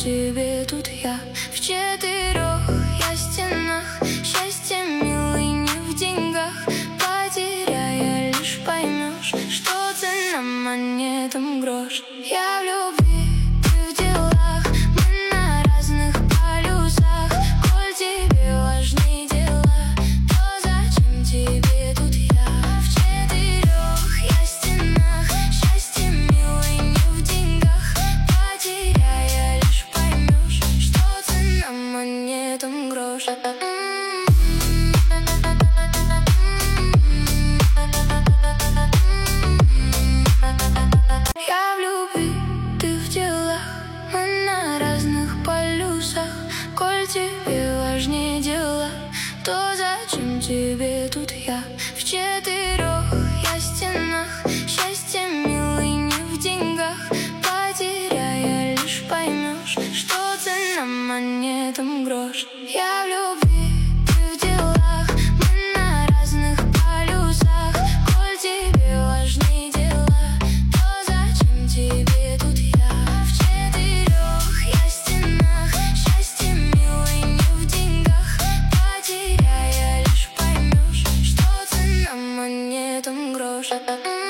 тебе тут я? В четырех я стенах. Счастье, милый, не в деньгах. Потеряя, лишь поймешь, что цена монетам грош. Я в любви, ты в делах. Мы на разных полюсах. Коль тебе важны дела, то зачем тебе тут я? В четырех я стенах. Счастье, милый, не в деньгах. Потеряя, лишь поймешь, что цена монетам грош. Я в любви, ты в делах. Мы на разных полюсах. Коль тебе важнее дела, то зачем тебе тут я? В четырех я стенах. Счастье, милый, не в деньгах. Потеряя, лишь поймешь, что цена монетам грош. Я в любви, ты в делах. Мы на разных полюсах. Коль тебе важнее дела, то зачем тебе тут я? В четырех я стенах. Счастье, милый, не в деньгах. Потеряя, лишь поймешь, что цена монетам грош.